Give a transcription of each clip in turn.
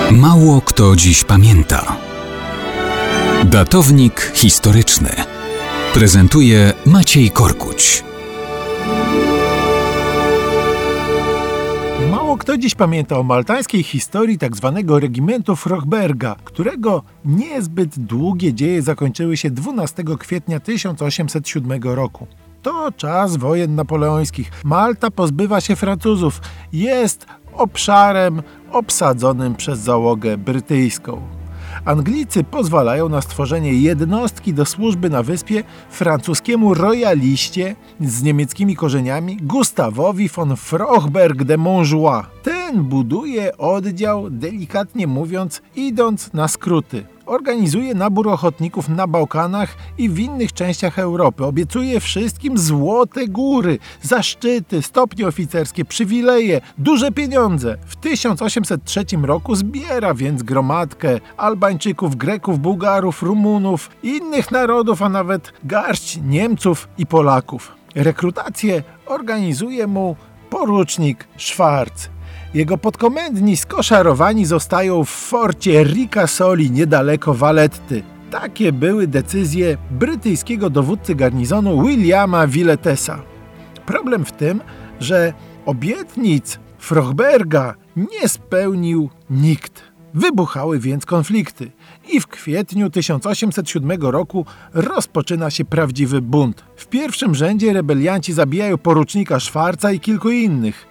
Mało kto dziś pamięta. Datownik historyczny prezentuje Maciej Korkuć. Mało kto dziś pamięta o maltańskiej historii tzw. regimentu Frochberga, którego niezbyt długie dzieje zakończyły się 12 kwietnia 1807 roku. To czas wojen napoleońskich. Malta pozbywa się Francuzów. Jest obszarem obsadzonym przez załogę brytyjską. Anglicy pozwalają na stworzenie jednostki do służby na wyspie francuskiemu rojaliście z niemieckimi korzeniami Gustawowi von Frochberg de Montjoie. Ten buduje oddział, delikatnie mówiąc, idąc na skróty. Organizuje nabór ochotników na Bałkanach i w innych częściach Europy. Obiecuje wszystkim złote góry, zaszczyty, stopnie oficerskie, przywileje, duże pieniądze. W 1803 roku zbiera więc gromadkę Albańczyków, Greków, Bułgarów, Rumunów, innych narodów, a nawet garść Niemców i Polaków. Rekrutację organizuje mu porucznik Schwarz. Jego podkomendni skoszarowani zostają w forcie Ricasoli niedaleko Valletty. Takie były decyzje brytyjskiego dowódcy garnizonu Williama Villetesa. Problem w tym, że obietnic Frochberga nie spełnił nikt. Wybuchały więc konflikty i w kwietniu 1807 roku rozpoczyna się prawdziwy bunt. W pierwszym rzędzie rebelianci zabijają porucznika Schwarza i kilku innych.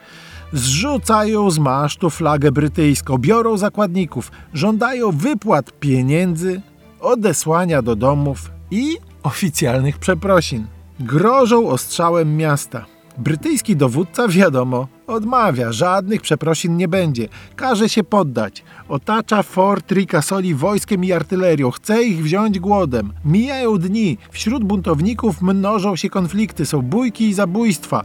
Zrzucają z masztu flagę brytyjską, biorą zakładników, żądają wypłat pieniędzy, odesłania do domów i oficjalnych przeprosin. Grożą ostrzałem miasta. Brytyjski dowódca, wiadomo, odmawia, żadnych przeprosin nie będzie, każe się poddać. Otacza fort Ricasoli wojskiem i artylerią, chce ich wziąć głodem. Mijają dni, wśród buntowników mnożą się konflikty, są bójki i zabójstwa.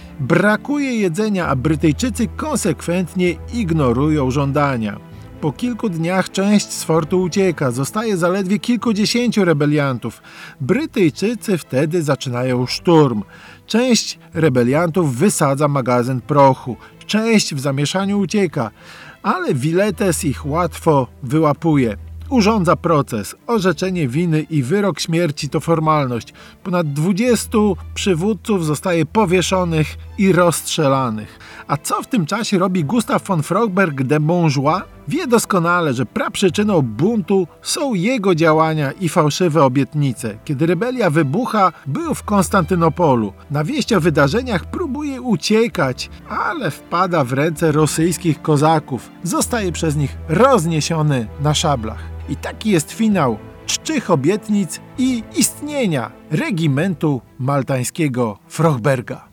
Brakuje jedzenia, a Brytyjczycy konsekwentnie ignorują żądania. Po kilku dniach część z fortu ucieka, zostaje zaledwie kilkudziesięciu rebeliantów. Brytyjczycy wtedy zaczynają szturm. Część rebeliantów wysadza magazyn prochu, część w zamieszaniu ucieka, ale Villetes ich łatwo wyłapuje. Urządza proces, orzeczenie winy i wyrok śmierci to formalność. Ponad 20 przywódców zostaje powieszonych i rozstrzelanych. A co w tym czasie robi Gustav von Frochberg de Montjoie? Wie doskonale, że praprzyczyną buntu są jego działania i fałszywe obietnice. Kiedy rebelia wybucha, był w Konstantynopolu. Na wieść o wydarzeniach próbuje uciekać, ale wpada w ręce rosyjskich kozaków. Zostaje przez nich rozniesiony na szablach. I taki jest finał czczych obietnic i istnienia regimentu maltańskiego Frochberga.